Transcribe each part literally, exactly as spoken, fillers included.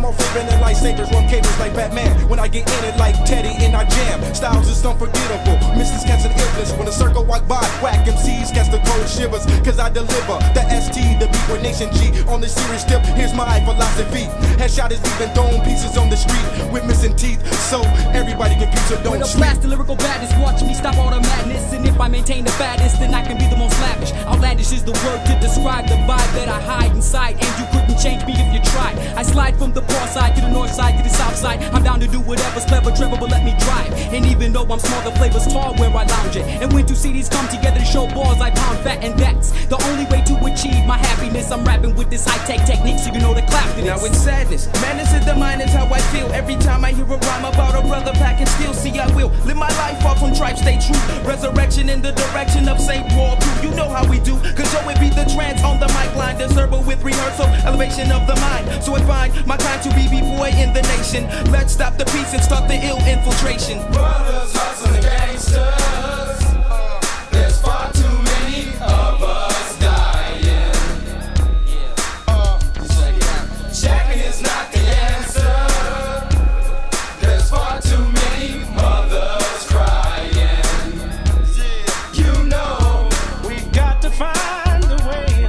all flipping and lightsabers, run cables like Batman. When I get in it like Teddy and I jam, styles is unforgettable. Missus Cancer illness, when a circle walk by, whack M Cs catch the cold shivers. Cause I deliver the S T, the beat with Nation G. On the serious tip, here's my philosophy. Headshot is even throwing pieces on the street with missing teeth, so everybody confused, so don't With a sleep. blast of lyrical badness, watch me stop all the madness. And if I maintain the fattest, then I can be the most lavish. Outlandish is the word to describe the vibe that I hide inside, and you couldn't change me if you tried. I slide from the poor side to the north side to the south side. I'm down to do whatever's clever, Trevor, but let me drive. And even though I'm small, the flavor's tall where I lounge it. And when two C Ds come together to show balls, I pound fat, and that's the only way to achieve my happiness. I'm rapping with this high-tech technique, so you know the clap to this. Now it's sadness, madness in the mind is how I feel. Every time I hear a rhyme about a brother packing steel, see I will live my life off on tribe, stay true. Resurrection in the direction of Saint Paul too. You know how we do, cause yo it be the trance on the mic line. The servo with rehearsal, elevation of the mind. So I find my kind to be B-boy in the nation. Let's stop the peace and start the ill infiltration. Brothers, hustling gangsters, there's far too many of us dying. Uh, Shacking is not the answer. There's far too many mothers crying. You know we got to find a way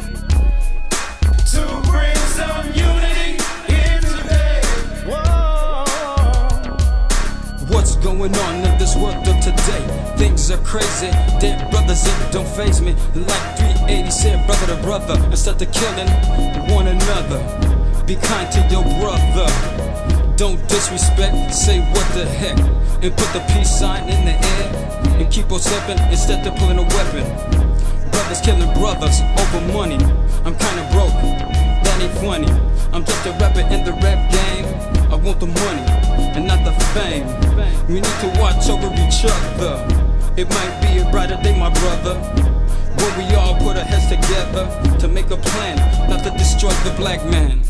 to bring some unity in today. Whoa. What's going on in this world of today? Things are crazy, dead brothers, it don't faze me. Like three eighty said, brother to brother, instead of killing one another. Be kind to your brother, don't disrespect, say what the heck, and put the peace sign in the air, and keep on stepping instead of pulling a weapon. Brothers killing brothers over money, I'm kinda broke, that ain't funny. I'm just a rapper in the rap game, I want the money, and not the fame. We need to watch over each other, it might be a brighter day, my brother, when we all put our heads together to make a plan, not to destroy the black man.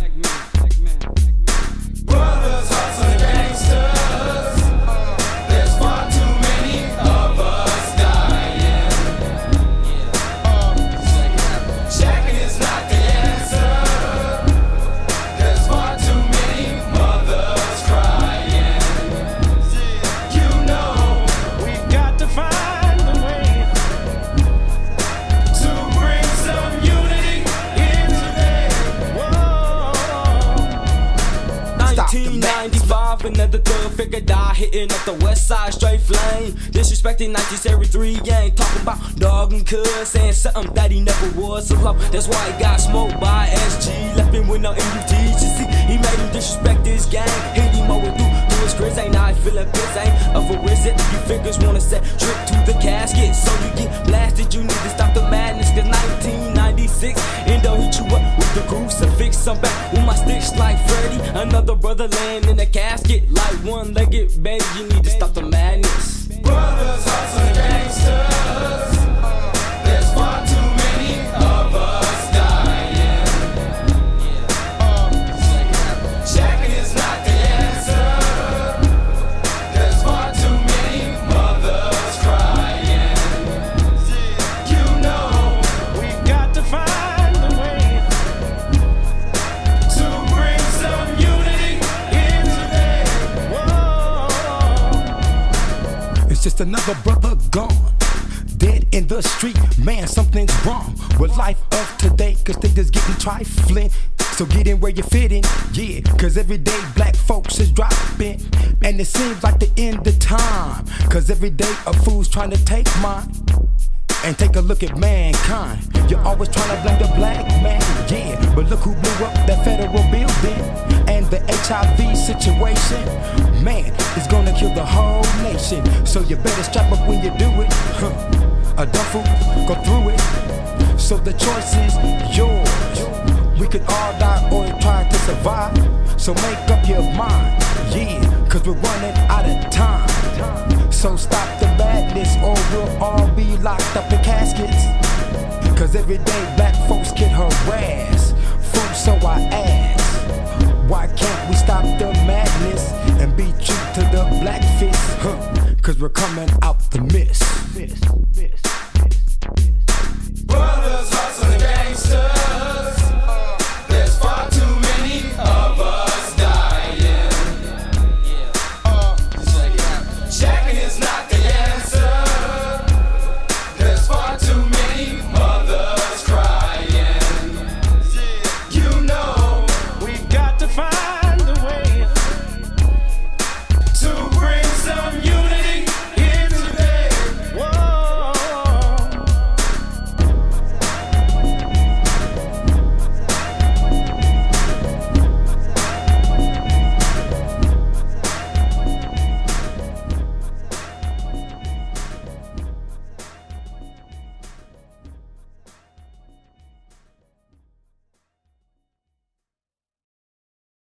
Brothers, hustling gangsters, there's far too many of us dying. Shacking is not the answer. There's far too many mothers crying. You know we got to find a way to bring some unity in today. Whoa. nineteen ninety-five, another thug figure die, hitting up the west side straight flame. Disrespecting nineteen seventy-three, yeah, ain't talking about dog and cuz, saying something that he never was. So low, that's why he got smoked by S G, left him with no M U Ts. You see, he made him disrespect his gang, hit him over through, through his grizz. Ain't I feeling piss, ain't of a wizard. You figures wanna set trip to the casket, so you get blasted. You need to stop the madness, cause nineteen ninety-six, and they'll hit you up with the crucifix. I'm back with my sticks like Freddy, another brother laying in a casket like one-legged baby. You need to stop the madness. Brothers, hustling gangsters, there's far too many of us dying. Shacking is not the answer. There's far too many mothers crying. You know we got to find a way to bring some unity in today. Whoa. It's just another brother gone, dead in the street. Man, something's wrong with life of today, cause niggas getting trifling. So get in where you fit in, yeah, cause every day black folks is dropping. And it seems like the end of time, cause every day a fool's trying to take mine. And take a look at mankind. You're always trying to blame the black man, yeah, but look who blew up that federal building. And the H I V situation, man, it's gonna kill the whole nation. So you better strap up when you do it, huh. A duffel, go through it. So the choice is yours. We could all die or try to survive. So make up your mind, yeah, cause we're running out of time. So stop the madness or we'll all be locked up in caskets. Cause every day black folks get harassed. Food, so I ask, why can't we stop the madness and be true to the black fist? Huh, cause we're coming out the mist. Brothers, hustling gangsters.